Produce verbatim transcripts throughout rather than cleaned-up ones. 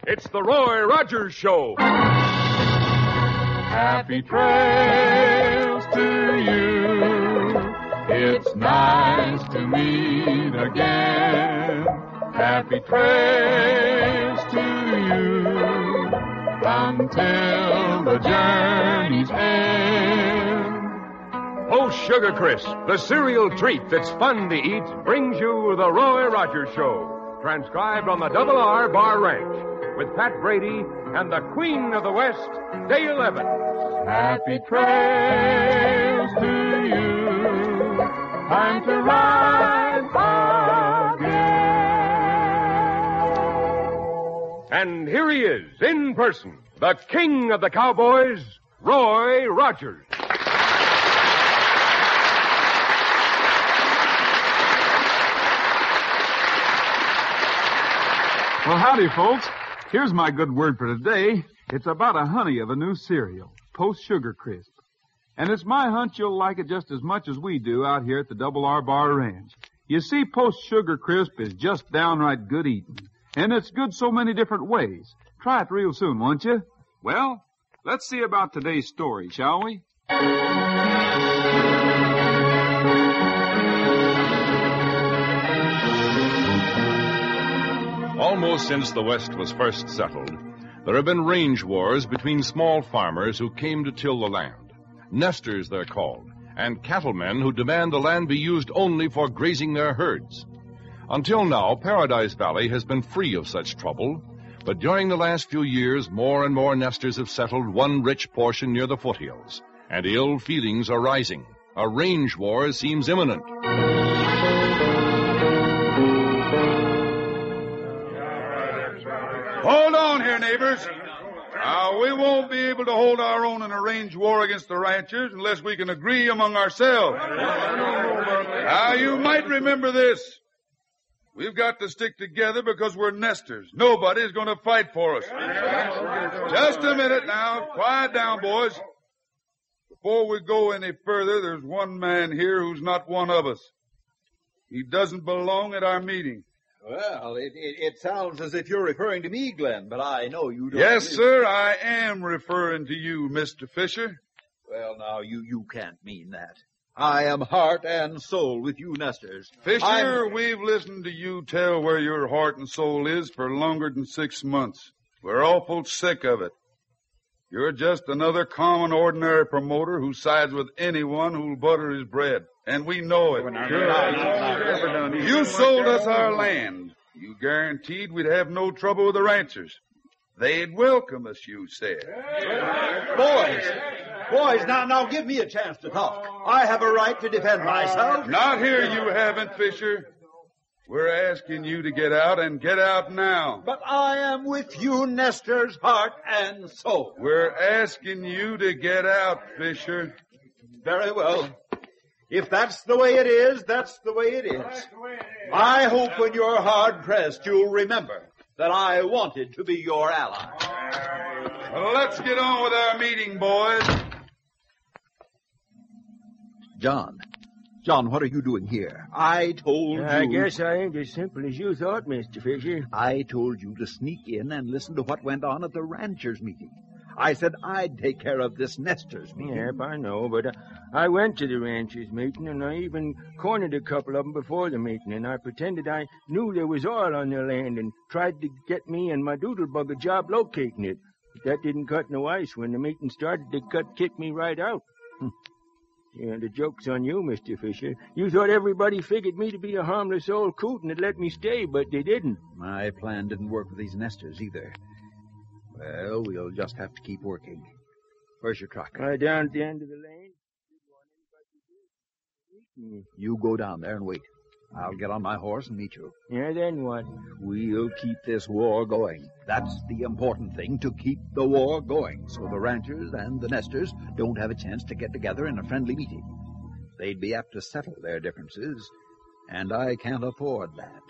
It's the Roy Rogers Show. Happy trails to you. It's nice to meet again. Happy trails to you until the journey's end. Post Sugar Crisp, the cereal treat that's fun to eat, brings you the Roy Rogers Show. Transcribed on the Double R Bar Ranch with Pat Brady and the Queen of the West, Dale Evans. Happy trails to you. Time to ride again. And here he is, in person, the king of the cowboys, Roy Rogers. Well, howdy, folks. Here's my good word for today. It's about a honey of a new cereal, Post Sugar Crisp. And it's my hunch you'll like it just as much as we do out here at the Double R Bar Ranch. You see, Post Sugar Crisp is just downright good eating. And it's good so many different ways. Try it real soon, won't you? Well, let's see about today's story, shall we? Almost since the West was first settled, there have been range wars between small farmers who came to till the land. Nesters, they're called, and cattlemen who demand the land be used only for grazing their herds. Until now, Paradise Valley has been free of such trouble, but during the last few years, more and more nesters have settled one rich portion near the foothills, and ill feelings are rising. A range war seems imminent. Hold on here, neighbors. Now, we won't be able to hold our own in a range war against the ranchers unless we can agree among ourselves. Now, you might remember this. We've got to stick together because we're nesters. Nobody's going to fight for us. Just a minute now. Quiet down, boys. Before we go any further, there's one man here who's not one of us. He doesn't belong at our meeting. Well, it, it, it sounds as if you're referring to me, Glenn, but I know you don't. Yes, really... sir, I am referring to you, Mister Fisher. Well, now, you, you can't mean that. I am heart and soul with you nesters. Fisher, I'm... we've listened to you tell where your heart and soul is for longer than six months. We're awful sick of it. You're just another common, ordinary promoter who sides with anyone who'll butter his bread. And we know it. You sold us our land. You guaranteed we'd have no trouble with the ranchers. They'd welcome us, you said. Boys, boys, now, now give me a chance to talk. I have a right to defend myself. Not here you haven't, Fisher. We're asking you to get out and get out now. But I am with you, nesters, heart and soul. We're asking you to get out, Fisher. Very well. If that's the way it is, that's the way it is. I hope when you're hard-pressed, you'll remember that I wanted to be your ally. Well, let's get on with our meeting, boys. John. John, what are you doing here? I told I you... I guess I ain't as simple as you thought, Mister Fisher. I told you to sneak in and listen to what went on at the ranchers' meeting. I said I'd take care of this nesters meeting. Yep, I know, but uh, I went to the ranchers' meeting, and I even cornered a couple of them before the meeting, and I pretended I knew there was oil on their land and tried to get me and my doodlebug a job locating it. But that didn't cut no ice. When the meeting started, they cut kicked me right out. Hm. Yeah, the joke's on you, Mister Fisher. You thought everybody figured me to be a harmless old coot and had let me stay, but they didn't. My plan didn't work with these nesters either. Well, we'll just have to keep working. Where's your truck? Right down at the end of the lane. You go down there and wait. I'll get on my horse and meet you. Yeah, then what? We'll keep this war going. That's the important thing, to keep the war going, so the ranchers and the nesters don't have a chance to get together in a friendly meeting. They'd be apt to settle their differences, and I can't afford that.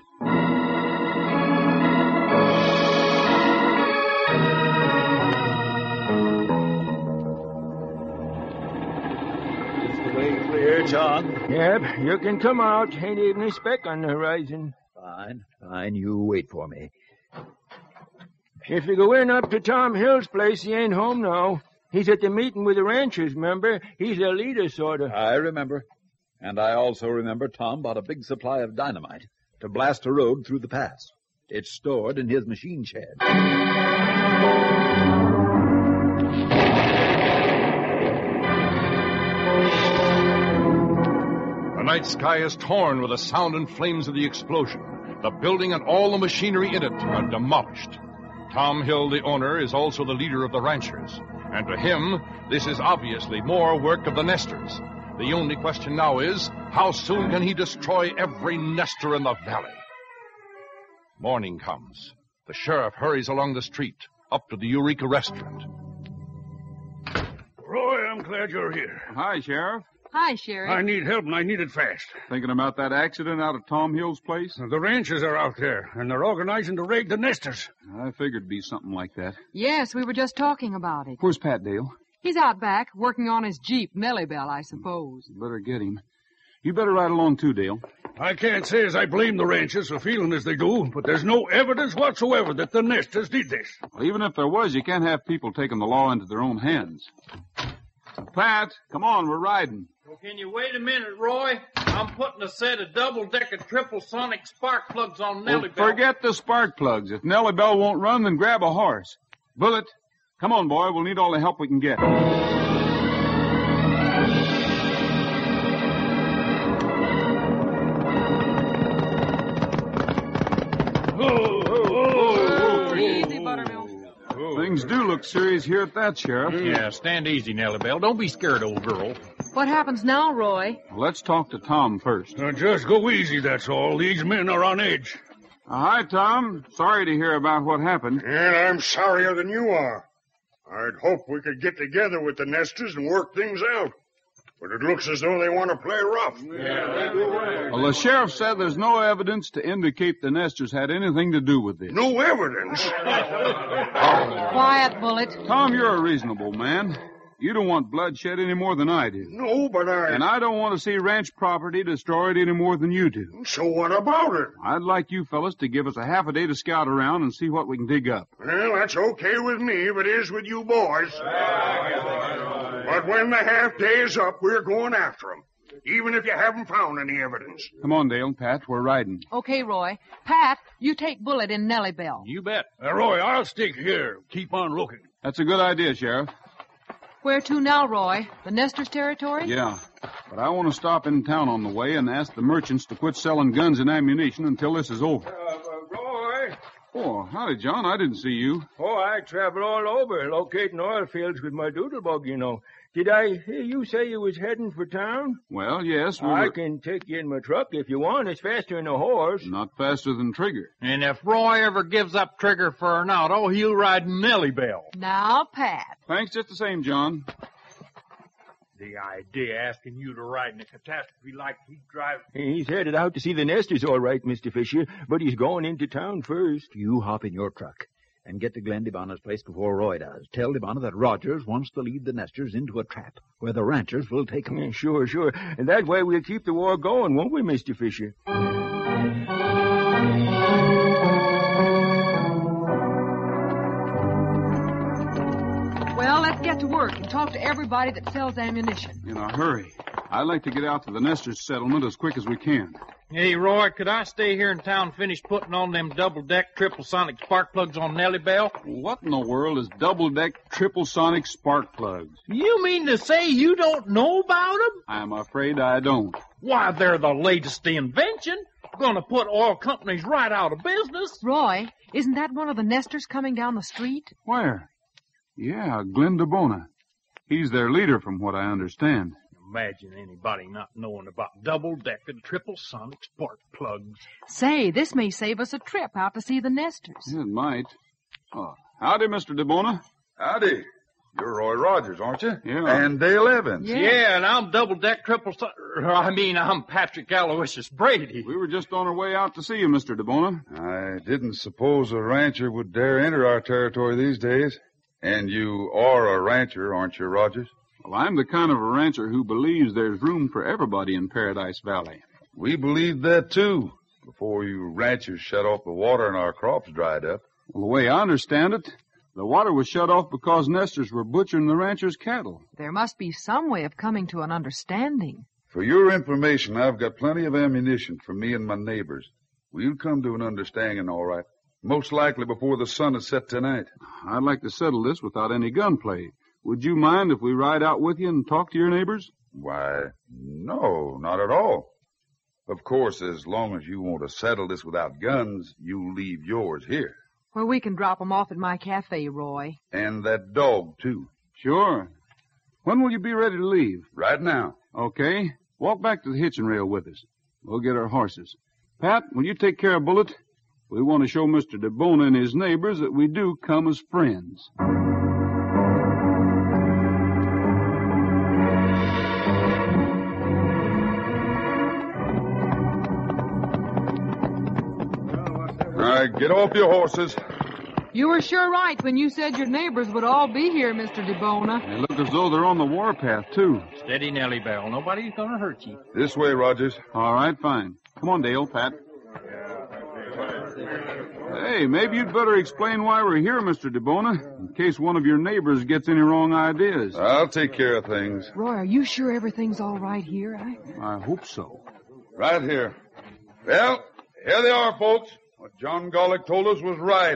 Clear, John? Yep, you can come out. Ain't even a speck on the horizon. Fine, fine. You wait for me. If you go in up to Tom Hill's place, he ain't home now. He's at the meeting with the ranchers, remember? He's a leader, sort of. I remember. And I also remember Tom bought a big supply of dynamite to blast a road through the pass. It's stored in his machine shed. The night sky is torn with the sound and flames of the explosion. The building and all the machinery in it are demolished. Tom Hill, the owner, is also the leader of the ranchers. And to him, this is obviously more work of the nesters. The only question now is, how soon can he destroy every nester in the valley? Morning comes. The sheriff hurries along the street, up to the Eureka restaurant. Roy, I'm glad you're here. Hi, Sheriff. Hi, Sheriff. I need help, and I need it fast. Thinking about that accident out of Tom Hill's place? The ranchers are out there, and they're organizing to raid the nesters. I figured it'd be something like that. Yes, we were just talking about it. Where's Pat Dale? He's out back, working on his Jeep, Nellie Bell, I suppose. Better get him. You better ride along too, Dale. I can't say as I blame the ranchers for feeling as they do, but there's no evidence whatsoever that the nesters did this. Well, even if there was, you can't have people taking the law into their own hands. Pat, come on, we're riding. Well, can you wait a minute, Roy? I'm putting a set of double-decker triple sonic spark plugs on Nellie Well, Bell. forget the spark plugs. If Nellie Bell won't run, then grab a horse. Bullet, come on, boy. We'll need all the help we can get. Easy, Buttermilk. Things do look serious here at that, Sheriff. Yeah, stand easy, Nellie Bell. Don't be scared, old girl. What happens now, Roy? Let's talk to Tom first. Uh, just go easy, that's all. These men are on edge. Uh, hi, Tom. Sorry to hear about what happened. And I'm sorrier than you are. I'd hoped we could get together with the nesters and work things out. But it looks as though they want to play rough. Well, the sheriff said there's no evidence to indicate the nesters had anything to do with this. No evidence? Quiet, Bullet. Tom, you're a reasonable man. You don't want bloodshed any more than I do. No, but I... And I don't want to see ranch property destroyed any more than you do. So what about it? I'd like you fellas to give us a half a day to scout around and see what we can dig up. Well, that's okay with me if it is with you boys. But when the half day is up, we're going after them, even if you haven't found any evidence. Come on, Dale, Pat, we're riding. Okay, Roy. Pat, you take Bullet in Nellie Bell. You bet. Uh, Roy, I'll stick here. Keep on looking. That's a good idea, Sheriff. Where to now, Roy? The Nesters' territory? Yeah, but I want to stop in town on the way and ask the merchants to quit selling guns and ammunition until this is over. Uh, uh, Roy? Oh, howdy, John. I didn't see you. Oh, I travel all over, locating oil fields with my doodlebug, you know. Did I hear you say you was heading for town? Well, yes, we I were... can take you in my truck if you want. It's faster than a horse. Not faster than Trigger. And if Roy ever gives up Trigger for an auto, he'll ride Nellie Bell. Now, Pat. Thanks just the same, John. The idea asking you to ride in a catastrophe like he's driving. He's headed out to see the nesters, all right, Mister Fisher, but he's going into town first. You hop in your truck and get to Glenn DeBonna's place before Roy does. Tell DeBonna that Rogers wants to lead the nesters into a trap where the ranchers will take them. Yeah, sure, sure. And that way we'll keep the war going, won't we, Mister Fisher? Well, let's get to work and talk to everybody that sells ammunition. In a hurry. I'd like to get out to the Nesters settlement as quick as we can. Hey, Roy, could I stay here in town and finish putting on them double-deck triple sonic spark plugs on Nellie Bell? What in the world is double-deck triple sonic spark plugs? You mean to say you don't know about them? I'm afraid I don't. Why, they're the latest invention. Gonna put oil companies right out of business. Roy, isn't that one of the nesters coming down the street? Where? Yeah, Glenn DeBonna. He's their leader, from what I understand. Imagine anybody not knowing about double-decker triple sonic spark plugs. Say, this may save us a trip out to see the nesters. It might. Oh, howdy, Mister DeBonna. Howdy. You're Roy Rogers, aren't you? Yeah. And Dale Evans. Yeah, yeah and I'm double-deck triple son... I mean, I'm Patrick Aloysius Brady. We were just on our way out to see you, Mister DeBonna. I didn't suppose a rancher would dare enter our territory these days. And you are a rancher, aren't you, Rogers? Well, I'm the kind of a rancher who believes there's room for everybody in Paradise Valley. We believed that, too, before you ranchers shut off the water and our crops dried up. Well, the way I understand it, the water was shut off because nesters were butchering the ranchers' cattle. There must be some way of coming to an understanding. For your information, I've got plenty of ammunition for me and my neighbors. We'll come to an understanding, all right. Most likely before the sun is set tonight. I'd like to settle this without any gunplay. Would you mind if we ride out with you and talk to your neighbors? Why, no, not at all. Of course, as long as you want to settle this without guns, you leave yours here. Well, we can drop 'em off at my cafe, Roy. And that dog, too. Sure. When will you be ready to leave? Right now. Okay. Walk back to the hitching rail with us. We'll get our horses. Pat, will you take care of Bullet? We want to show Mister DeBona and his neighbors that we do come as friends. All right, get off your horses. You were sure right when you said your neighbors would all be here, Mister DeBona. They look as though they're on the warpath, too. Steady, Nellie Bell. Nobody's going to hurt you. This way, Rogers. All right, fine. Come on, Dale, Pat. Hey, maybe you'd better explain why we're here, Mister DeBona, in case one of your neighbors gets any wrong ideas. I'll take care of things. Roy, are you sure everything's all right here? I... I hope so. Right here. Well, here they are, folks. What John Gollick told us was right.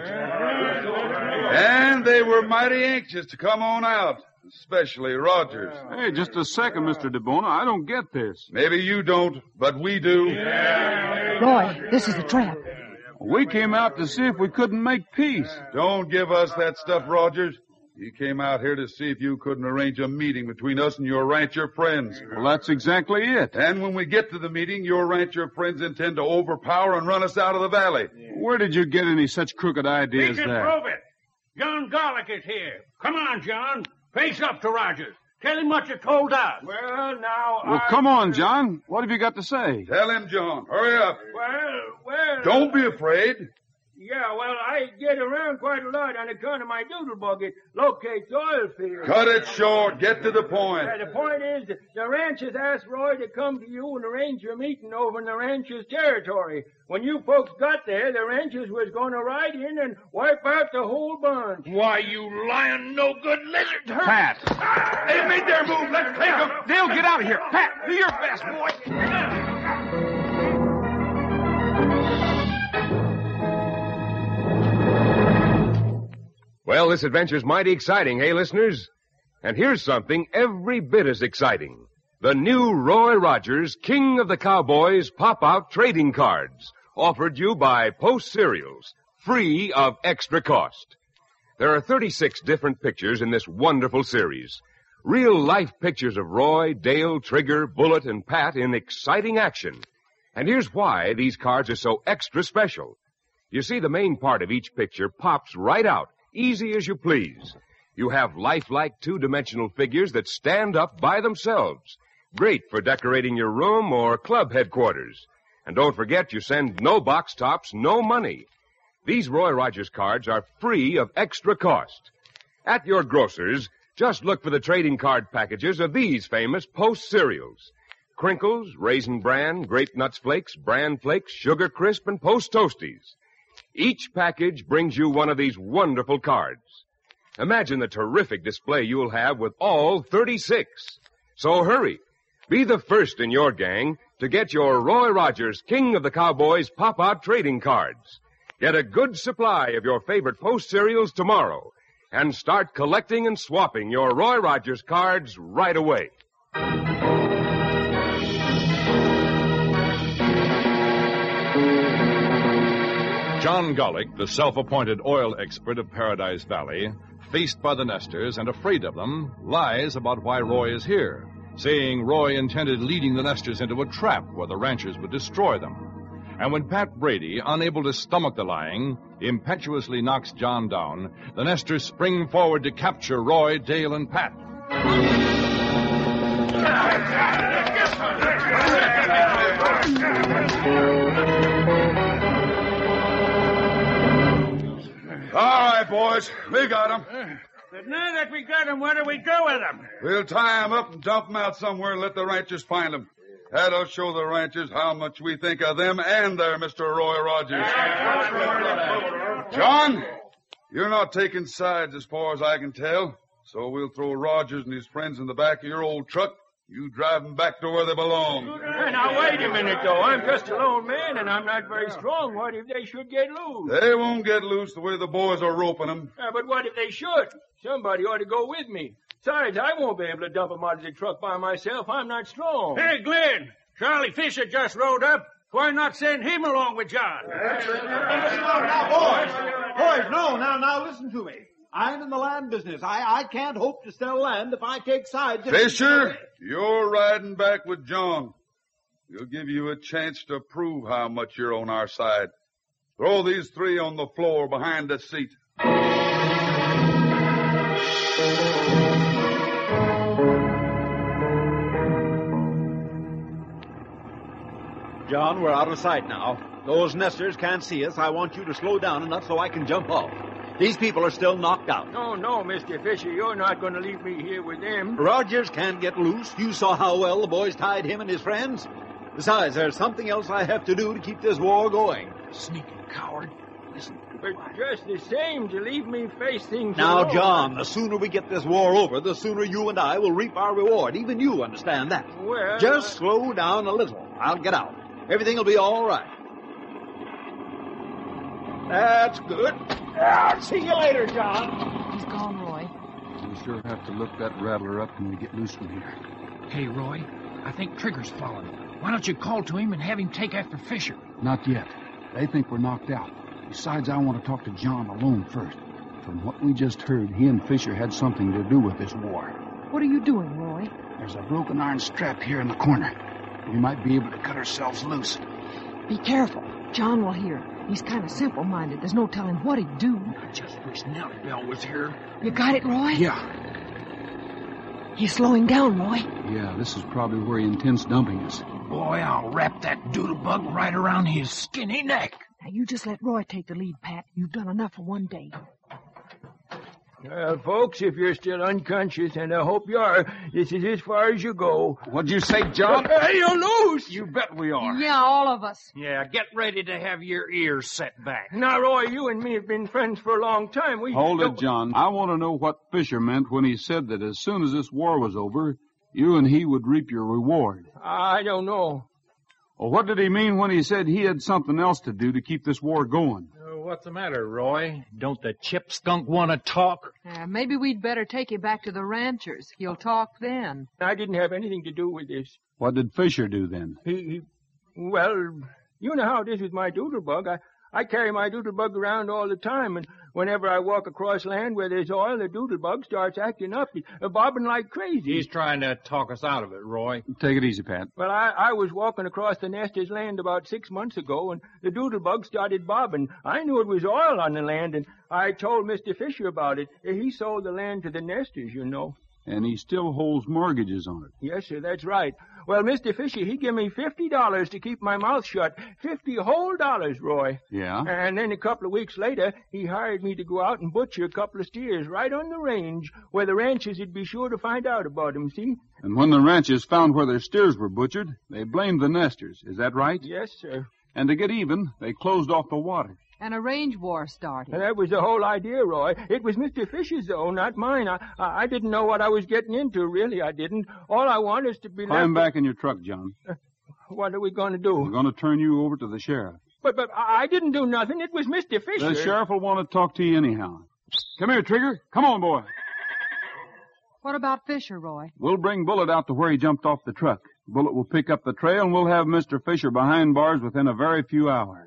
And they were mighty anxious to come on out, especially Rogers. Hey, just a second, Mister DeBona. I don't get this. Maybe you don't, but we do. Roy, this is a trap. We came out to see if we couldn't make peace. Don't give us that stuff, Rogers. You came out here to see if you couldn't arrange a meeting between us and your rancher friends. Well, that's exactly it. And when we get to the meeting, your rancher friends intend to overpower and run us out of the valley. Where did you get any such crooked ideas We can there? prove it. John Garlick is here. Come on, John. Face up to Rogers. Tell him what you told us. Well, now, Well, I... come on, John. What have you got to say? Tell him, John. Hurry up. Well, well... Don't be afraid. Yeah, well, I get around quite a lot on account of my doodle bug. It locates oil fields. Cut it short. Get to the point. Yeah, the point is, that the ranchers asked Roy to come to you and arrange a meeting over in the ranchers' territory. When you folks got there, the ranchers was going to ride in and wipe out the whole bunch. Why, you lying, no-good lizard. Pat! Ah, they made their move. Let's take them. Dale, get out of here. Pat, do your best, boy. Well, this adventure's mighty exciting, hey, listeners? And here's something every bit as exciting. The new Roy Rogers King of the Cowboys pop-out trading cards, offered you by Post Cereals, free of extra cost. There are thirty-six different pictures in this wonderful series. Real-life pictures of Roy, Dale, Trigger, Bullet, and Pat in exciting action. And here's why these cards are so extra special. You see, the main part of each picture pops right out, easy as you please. You have lifelike two-dimensional figures that stand up by themselves. Great for decorating your room or club headquarters. And don't forget, you send no box tops, no money. These Roy Rogers cards are free of extra cost. At your grocer's, just look for the trading card packages of these famous Post cereals. Crinkles, Raisin Bran, Grape Nuts Flakes, Bran Flakes, Sugar Crisp, and Post Toasties. Each package brings you one of these wonderful cards. Imagine the terrific display you'll have with all thirty-six. So hurry. Be the first in your gang to get your Roy Rogers King of the Cowboys pop-out trading cards. Get a good supply of your favorite Post cereals tomorrow and start collecting and swapping your Roy Rogers cards right away. John Gollick, the self-appointed oil expert of Paradise Valley, faced by the nesters and afraid of them, lies about why Roy is here, saying Roy intended leading the nesters into a trap where the ranchers would destroy them. And when Pat Brady, unable to stomach the lying, impetuously knocks John down, the nesters spring forward to capture Roy, Dale, and Pat. All right, boys. We got them. But now that we got them, what do we do with them? We'll tie them up and dump them out somewhere and let the ranchers find them. That'll show the ranchers how much we think of them and their Mister Roy Rogers. John, You're not taking sides as far as I can tell, so we'll throw Rogers and his friends in the back of your old truck. You drive them back to where they belong. Now, wait a minute, though. I'm just a lone man, and I'm not very strong. What if they should get loose? They won't get loose the way the boys are roping them. Uh, but what if they should? Somebody ought to go with me. Besides, I won't be able to dump them out of the truck by myself. I'm not strong. Hey, Glenn, Charlie Fisher just rode up. Why not send him along with John? Now, boys, boys, no, now, now, listen to me. I'm in the land business. I, I can't hope to sell land if I take sides. Fisher, you're riding back with John. We'll give you a chance to prove how much you're on our side. Throw these three on the floor behind the seat. John, we're out of sight now. Those nesters can't see us. I want you to slow down enough so I can jump off. These people are still knocked out. No, no, Mister Fisher, you're not going to leave me here with them. Rogers can't get loose. You saw how well the boys tied him and his friends. Besides, there's something else I have to do to keep this war going. Sneaking coward. Listen. But just the same, to leave me face things Now, alone. John, the sooner we get this war over, the sooner you and I will reap our reward. Even you understand that. Well... Just slow down a little. I'll get out. Everything will be all right. That's good. I'll see you later, John. He's gone, Roy. We'll sure have to look that rattler up when we get loose from here. Hey, Roy, I think Trigger's fallen. Why don't you call to him and have him take after Fisher? Not yet. They think we're knocked out. Besides, I want to talk to John alone first. From what we just heard, he and Fisher had something to do with this war. What are you doing, Roy? There's a broken iron strap here in the corner. We might be able to cut ourselves loose. Be careful. John will hear. He's kind of simple-minded. There's no telling what he'd do. I just wish Nellie Bell was here. You got it, Roy? Yeah. He's slowing down, Roy. Yeah, this is probably where he intends dumping us. Boy, I'll wrap that doodlebug right around his skinny neck. Now, you just let Roy take the lead, Pat. You've done enough for one day. Well, folks, if you're still unconscious, and I hope you are, this is as far as you go. What'd you say, John? Hey, you're loose! You bet we are. Yeah, all of us. Yeah, get ready to have your ears set back. Now, Roy, you and me have been friends for a long time. We Hold don't... it, John. I want to know what Fisher meant when he said that as soon as this war was over, you and he would reap your reward. I don't know. Well, what did he mean when he said he had something else to do to keep this war going? Uh, what's the matter, Roy? Don't the chip skunk want to talk? Uh, maybe we'd better take him back to the ranchers. He'll talk then. I didn't have anything to do with this. What did Fisher do then? He, he well, you know how it is with my doodlebug. I, I carry my doodlebug around all the time, and whenever I walk across land where there's oil, the doodlebug starts acting up, uh, bobbing like crazy. He's trying to talk us out of it, Roy. Take it easy, Pat. Well, I, I was walking across the Nesters' land about six months ago, and the doodlebug started bobbing. I knew it was oil on the land, and I told Mister Fisher about it. He sold the land to the Nesters, you know. And he still holds mortgages on it. Yes, sir, that's right. Well, Mister Fisher, he gave me fifty dollars to keep my mouth shut. Fifty whole dollars, Roy. Yeah? And then a couple of weeks later, he hired me to go out and butcher a couple of steers right on the range where the ranchers would be sure to find out about him, see? And when the ranchers found where their steers were butchered, they blamed the Nesters. Is that right? Yes, sir. And to get even, they closed off the water. And a range war started. And that was the whole idea, Roy. It was Mister Fisher's, though, not mine. I, I I didn't know what I was getting into, really, I didn't. All I want is to be Climb left... back in your truck, John. Uh, what are we going to do? We're going to turn you over to the sheriff. But but I I didn't do nothing. It was Mister Fisher. The sheriff will want to talk to you anyhow. Come here, Trigger. Come on, boy. What about Fisher, Roy? We'll bring Bullet out to where he jumped off the truck. Bullet will pick up the trail, and we'll have Mister Fisher behind bars within a very few hours.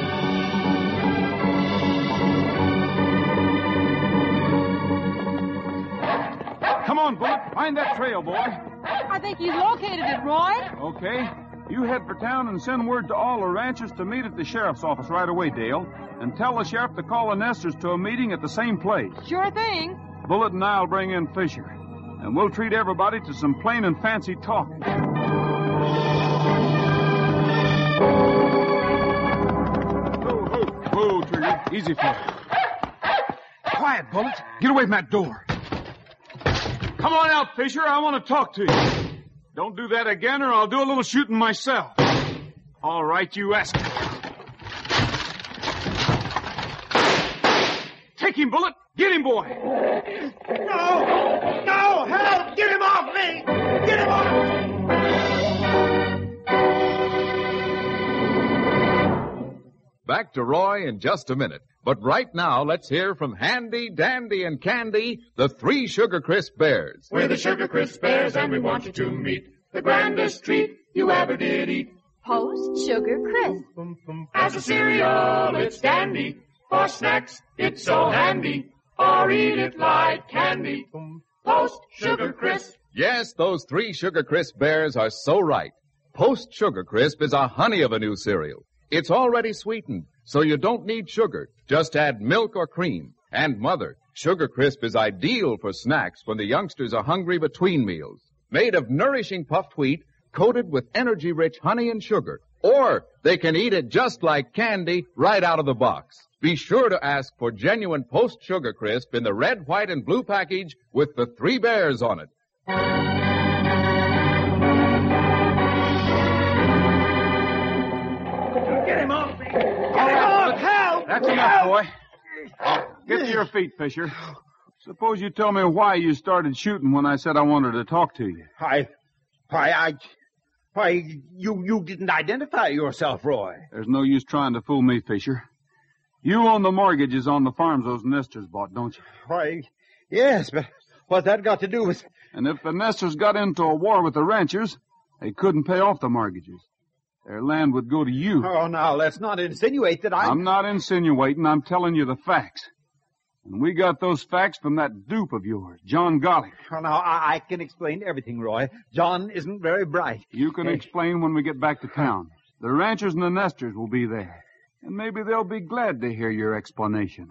Come on, Bullet. Find that trail, boy. I think he's located it, Roy. Okay. You head for town and send word to all the ranchers to meet at the sheriff's office right away, Dale. And tell the sheriff to call the Nesters to a meeting at the same place. Sure thing. Bullet and I'll bring in Fisher. And we'll treat everybody to some plain and fancy talk. Whoa, whoa, whoa, Trigger. Easy, fella. Quiet, Bullet. Get away from that door. Come on out, Fisher. I want to talk to you. Don't do that again, or I'll do a little shooting myself. All right, you ask. Take Take him, Bullet. Get him, boy. No! No! Help! Get him off me! Get him off! Back to Roy in just a minute. But right now, let's hear from Handy, Dandy, and Candy, the three Sugar Crisp Bears. We're the Sugar Crisp Bears, and we want you to meet the grandest treat you ever did eat. Post Sugar Crisp. As a cereal, it's dandy. For snacks, it's so handy. Or eat it like candy. Post Sugar Crisp. Yes, those three Sugar Crisp Bears are so right. Post Sugar Crisp is a honey of a new cereal. It's already sweetened, so you don't need sugar. Just add milk or cream. And Mother, Sugar Crisp is ideal for snacks when the youngsters are hungry between meals. Made of nourishing puffed wheat, coated with energy-rich honey and sugar. Or they can eat it just like candy right out of the box. Be sure to ask for genuine Post Sugar Crisp in the red, white, and blue package with the three bears on it. Get him off me! Get him off! Help! That's enough, boy. Get to your feet, Fisher. Suppose you tell me why you started shooting when I said I wanted to talk to you. I... Why, I... Why, you, you didn't identify yourself, Roy. There's no use trying to fool me, Fisher. You own the mortgages on the farms those nesters bought, don't you? Why, yes, but what that got to do with... And if the nesters got into a war with the ranchers, they couldn't pay off the mortgages. Their land would go to you. Oh, now, let's not insinuate that I'm... I'm not insinuating. I'm telling you the facts. And we got those facts from that dupe of yours, John Gollick. Oh, now, I, I can explain everything, Roy. John isn't very bright. You can Hey. explain when we get back to town. The ranchers and the nesters will be there. And maybe they'll be glad to hear your explanation.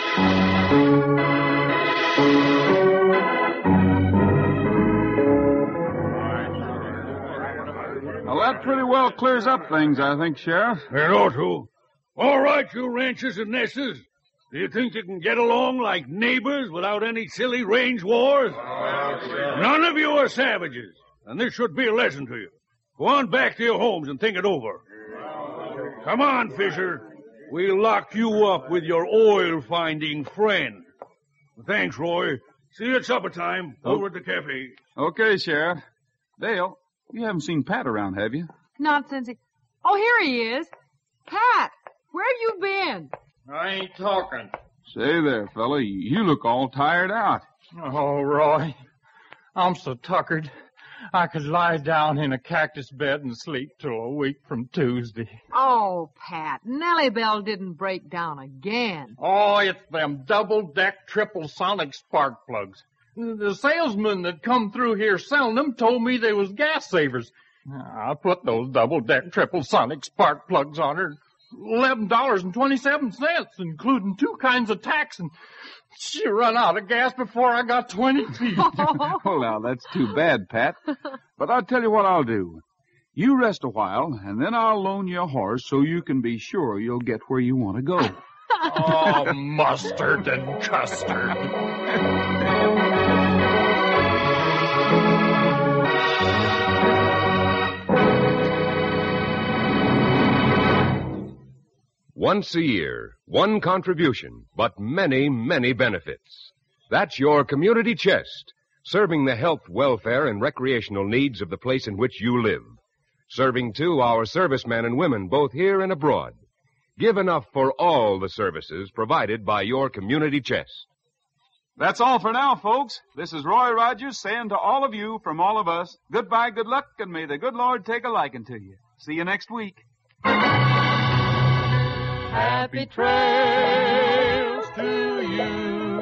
Well, that pretty well clears up things, I think, Sheriff. It ought to. All right, you ranchers and nesters. Do you think you can get along like neighbors without any silly range wars? None of you are savages, and this should be a lesson to you. Go on back to your homes and think it over. Come on, Fisher. We'll lock you up with your oil-finding friend. Thanks, Roy. See you at supper time over at the cafe. Okay, Sheriff. Dale, you haven't seen Pat around, have you? Not since he... Oh, here he is. Pat, where have you been? I ain't talking. Say there, fella, you look all tired out. Oh, Roy, I'm so tuckered. I could lie down in a cactus bed and sleep till a week from Tuesday. Oh, Pat, Nellie Bell didn't break down again. Oh, it's them double-deck triple sonic spark plugs. The salesman that come through here selling them told me they was gas savers. I put those double-deck triple sonic spark plugs on her. eleven dollars and twenty-seven cents, including two kinds of tax, and she run out of gas before I got twenty feet. Well, now, that's too bad, Pat. But I'll tell you what I'll do. You rest a while, and then I'll loan you a horse so you can be sure you'll get where you want to go. Oh, mustard and custard. Once a year, one contribution, but many, many benefits. That's your community chest, serving the health, welfare, and recreational needs of the place in which you live. Serving, too, our servicemen and women, both here and abroad. Give enough for all the services provided by your community chest. That's all for now, folks. This is Roy Rogers saying to all of you from all of us, goodbye, good luck, and may the good Lord take a liking to you. See you next week. Happy trails to you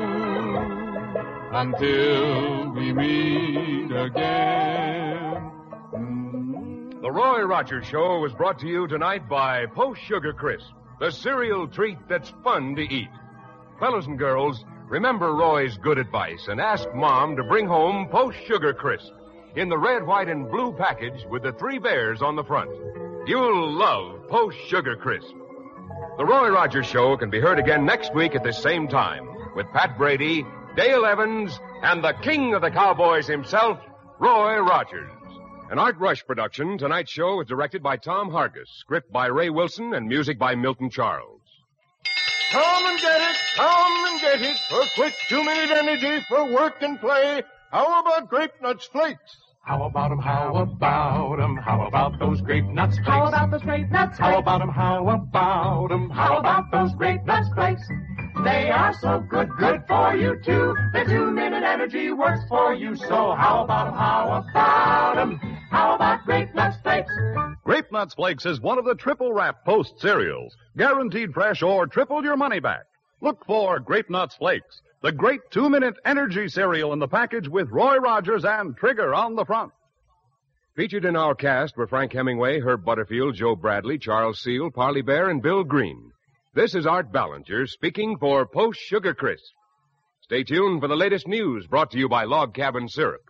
until we meet again. The Roy Rogers Show was brought to you tonight by Post Sugar Crisp, the cereal treat that's fun to eat. Fellas and girls, remember Roy's good advice and ask Mom to bring home Post Sugar Crisp in the red, white, and blue package with the three bears on the front. You'll love Post Sugar Crisp. The Roy Rogers Show can be heard again next week at this same time with Pat Brady, Dale Evans, and the king of the cowboys himself, Roy Rogers. An Art Rush production, tonight's show is directed by Tom Hargis, script by Ray Wilson, and music by Milton Charles. Come and get it, come and get it for quick two-minute energy for work and play. How about Grape Nuts Flakes? How about 'em, how about 'em, how about those Grape Nuts Flakes? How about those Grape Nuts Flakes? How about 'em, how about 'em, how about those Grape Nuts Flakes? They are so good, good for you too. The two-minute energy works for you. So how about 'em, how about 'em, how about Grape Nuts Flakes? Grape Nuts Flakes is one of the triple wrap Post cereals. Guaranteed fresh or triple your money back. Look for Grape Nuts Flakes, the great two-minute energy cereal in the package with Roy Rogers and Trigger on the front. Featured in our cast were Frank Hemingway, Herb Butterfield, Joe Bradley, Charles Seal, Parley Bear, and Bill Green. This is Art Ballinger speaking for Post Sugar Crisp. Stay tuned for the latest news brought to you by Log Cabin Syrup.